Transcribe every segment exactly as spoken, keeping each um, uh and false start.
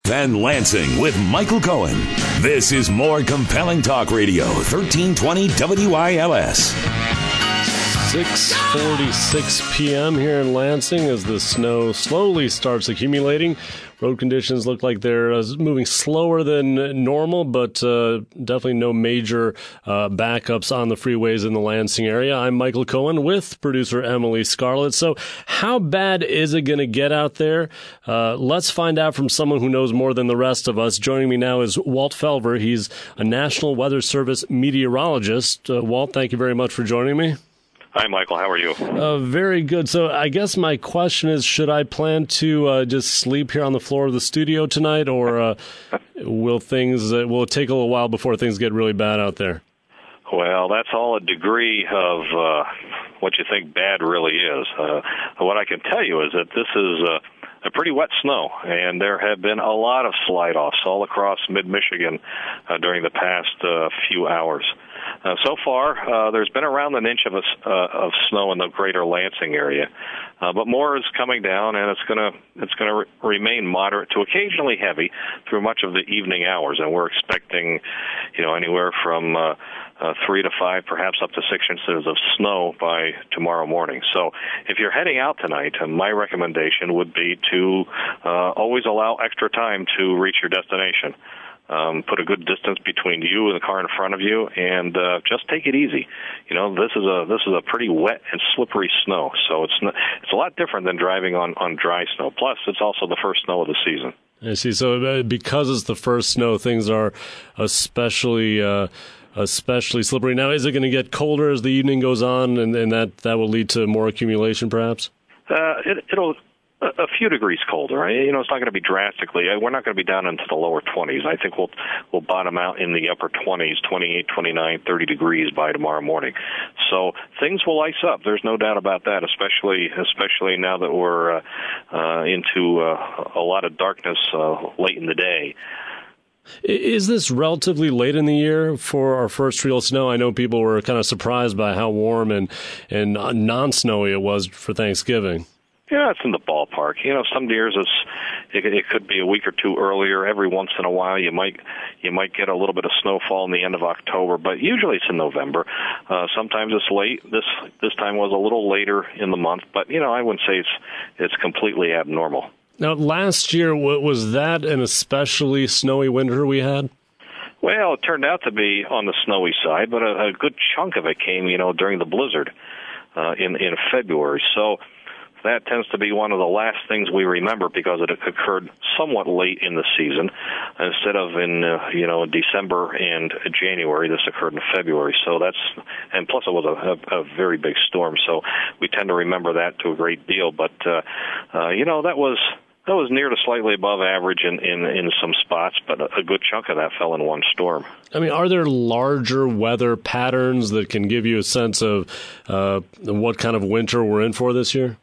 Van Lansing with Michael Cohen. This is more compelling talk radio, thirteen twenty W I L S. six forty-six p.m. here in Lansing as the snow slowly starts accumulating. Road conditions look like they're uh, moving slower than normal, but uh, definitely no major uh, backups on the freeways in the Lansing area. I'm Michael Cohen with producer Emily Scarlett. So how bad is it going to get out there? Uh, let's find out from someone who knows more than the rest of us. Joining me now is Walt Felver. He's a National Weather Service meteorologist. Uh, Walt, thank you very much for joining me. Hi, Michael. How are you? Uh, very good. So I guess my question is, should I plan to uh, just sleep here on the floor of the studio tonight, or uh, will things uh, will it take a little while before things get really bad out there? Well, that's all a degree of uh, what you think bad really is. Uh, what I can tell you is that this is uh, a pretty wet snow, and there have been a lot of slide-offs all across mid-Michigan uh, during the past uh, few hours. Uh, so far, uh, there's been around an inch of a, uh, of snow in the greater Lansing area, uh, but more is coming down, and it's going to it's going to re- remain moderate to occasionally heavy through much of the evening hours, and we're expecting, you know, anywhere from uh, uh, three to five, perhaps up to six inches of snow by tomorrow morning. So, if you're heading out tonight, uh, my recommendation would be to uh, always allow extra time to reach your destination. Um, put a good distance between you and the car in front of you, and uh, just take it easy. You know, this is a this is a pretty wet and slippery snow, so it's not, it's a lot different than driving on, on dry snow. Plus, it's also the first snow of the season. I see. So uh, because it's the first snow, things are especially uh, especially slippery. Now, is it going to get colder as the evening goes on, and, and that, that will lead to more accumulation, perhaps? Uh, it, it'll. A few degrees colder. You know, it's not going to be drastically. We're not going to be down into the lower twenties. I think we'll we'll bottom out in the upper twenties, twenty-eight, twenty-nine, thirty degrees by tomorrow morning. So things will ice up. There's no doubt about that, especially especially now that we're uh, uh, into uh, a lot of darkness uh, late in the day. Is this relatively late in the year for our first real snow? I know people were kind of surprised by how warm and, and non-snowy it was for Thanksgiving. Yeah, it's in the ballpark. You know, some years it's it, it could be a week or two earlier. Every once in a while, you might you might get a little bit of snowfall in the end of October, but usually it's in November. Uh, sometimes it's late. This this time was a little later in the month, but you know, I wouldn't say it's it's completely abnormal. Now, last year, was that an especially snowy winter we had? Well, it turned out to be on the snowy side, but a, a good chunk of it came, you know, during the blizzard uh, in in February. So that tends to be one of the last things we remember because it occurred somewhat late in the season. Instead of in, uh, you know, December and January, this occurred in February. So that's, and plus it was a, a, a very big storm, so we tend to remember that to a great deal. But, uh, uh, you know, that was, that was near to slightly above average in, in, in some spots, but a, a good chunk of that fell in one storm. I mean, are there larger weather patterns that can give you a sense of uh, what kind of winter we're in for this year?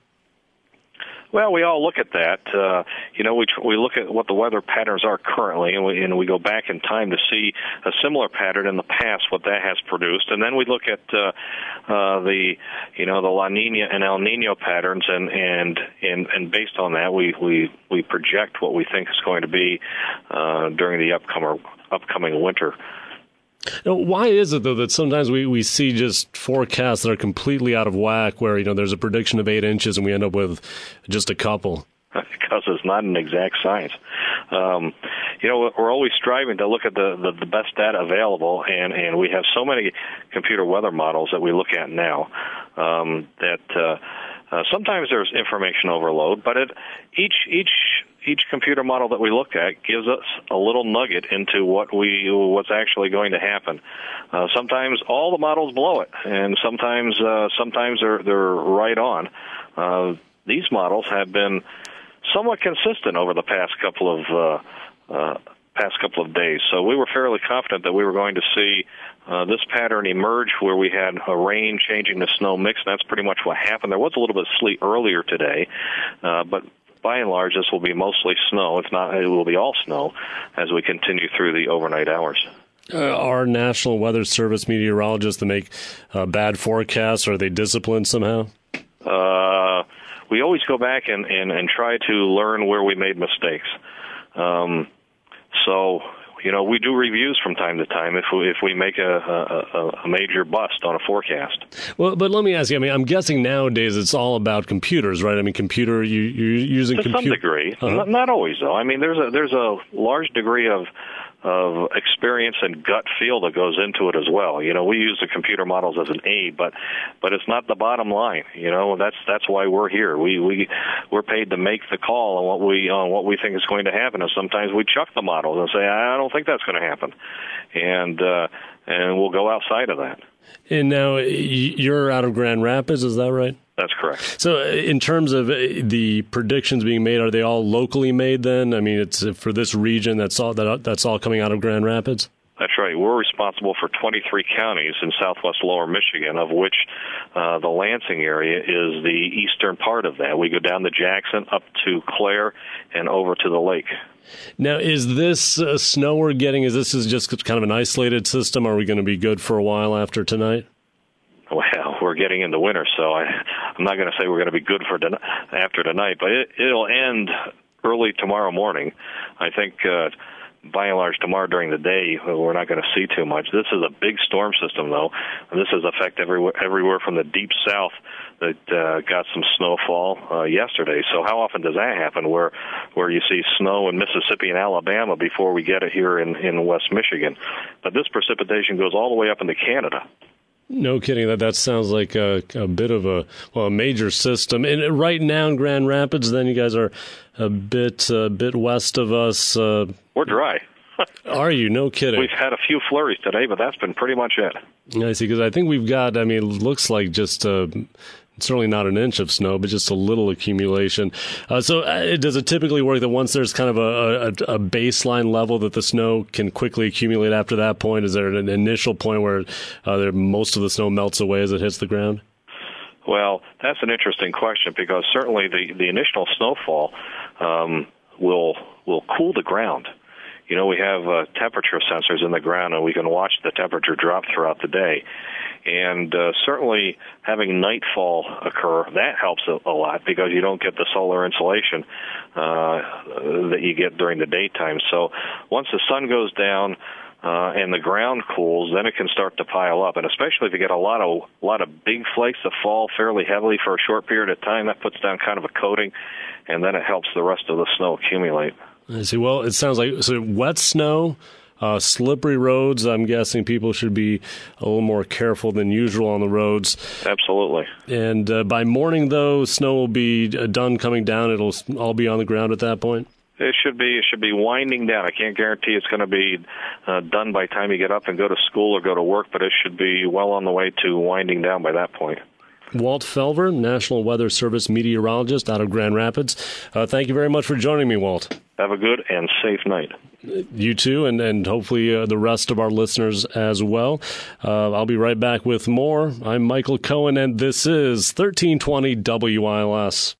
Well, we all look at that. Uh, you know, we we look at what the weather patterns are currently, and we, and we go back in time to see a similar pattern in the past, what that has produced, and then we look at uh, uh, the you know the La Nina and El Nino patterns, and and and, and based on that, we, we we project what we think is going to be uh, during the upcoming upcoming winter. Now, why is it, though, that sometimes we, we see just forecasts that are completely out of whack where, you know, there's a prediction of eight inches and we end up with just a couple? Because it's not an exact science. Um, you know, we're always striving to look at the, the, the best data available, and, and we have so many computer weather models that we look at now um, that uh, uh, sometimes there's information overload, but it, each each each computer model that we look at gives us a little nugget into what we what's actually going to happen. Uh, sometimes all the models blow it, and sometimes uh, sometimes they're they're right on. Uh, these models have been somewhat consistent over the past couple of uh, uh, past couple of days, so we were fairly confident that we were going to see uh, this pattern emerge where we had a rain changing to snow mix, and that's pretty much what happened. There was a little bit of sleet earlier today, uh, but by and large, this will be mostly snow. If not, it will be all snow as we continue through the overnight hours. Uh, are National Weather Service meteorologists that make uh, bad forecasts? Are they disciplined somehow? Uh, we always go back and, and, and try to learn where we made mistakes. Um, so, you know, we do reviews from time to time if we if we make a, a, a major bust on a forecast. Well, but let me ask you. I mean, I'm guessing nowadays it's all about computers, right? I mean, computer. You, you're using to compu- some degree, uh-huh. not, not always though. I mean, there's a there's a large degree of of experience and gut feel that goes into it as well. You know, we use the computer models as an aid, but but it's not the bottom line. You know, that's that's why we're here. We we we're paid to make the call on what we on what we think is going to happen. And sometimes we chuck the models and say, I don't think that's going to happen, and uh, and we'll go outside of that. And now you're out of Grand Rapids, is that right? That's correct. So in terms of the predictions being made, are they all locally made then? I mean, it's for this region, that's all that that's all coming out of Grand Rapids? That's right. We're responsible for twenty-three counties in southwest lower Michigan, of which uh, the Lansing area is the eastern part of that. We go down to Jackson, up to Clare, and over to the lake. Now, is this uh, snow we're getting, is this is just kind of an isolated system? Are we going to be good for a while after tonight? Well, we're getting into winter, so I, I'm not going to say we're going to be good for ton- after tonight, but it, it'll end early tomorrow morning. I think uh, by and large tomorrow during the day we're not going to see too much. This is a big storm system, though, and this has effect everywhere, everywhere from the deep south that uh, got some snowfall uh, yesterday. So how often does that happen where where you see snow in Mississippi and Alabama before we get it here in, in West Michigan? But this precipitation goes all the way up into Canada. No kidding. That that sounds like a, a bit of a well a major system. And right now in Grand Rapids, then you guys are a bit a bit west of us. Uh, We're dry. Are you? No kidding. We've had a few flurries today, but that's been pretty much it. I see, because I think we've got, I mean, it looks like just uh, certainly not an inch of snow, but just a little accumulation. Uh, so uh, does it typically work that once there's kind of a, a, a baseline level that the snow can quickly accumulate after that point? Is there an initial point where uh, there, most of the snow melts away as it hits the ground? Well, that's an interesting question, because certainly the, the initial snowfall um, will will cool the ground. You know, we have uh, temperature sensors in the ground, and we can watch the temperature drop throughout the day. And uh, certainly having nightfall occur, that helps a, a lot, because you don't get the solar insulation uh, that you get during the daytime. So once the sun goes down uh, and the ground cools, then it can start to pile up. And especially if you get a lot of a lot of big flakes that fall fairly heavily for a short period of time, that puts down kind of a coating, and then it helps the rest of the snow accumulate. I see. Well, it sounds like so wet snow, uh, slippery roads. I'm guessing people should be a little more careful than usual on the roads. Absolutely. And uh, by morning, though, snow will be done coming down. It'll all be on the ground at that point. It should be. It should be winding down. I can't guarantee it's going to be uh, done by the time you get up and go to school or go to work, but it should be well on the way to winding down by that point. Walt Felver, National Weather Service meteorologist out of Grand Rapids. Uh, thank you very much for joining me, Walt. Have a good and safe night. You too, and, and hopefully uh, the rest of our listeners as well. Uh, I'll be right back with more. I'm Michael Cohen, and this is thirteen twenty W I L S.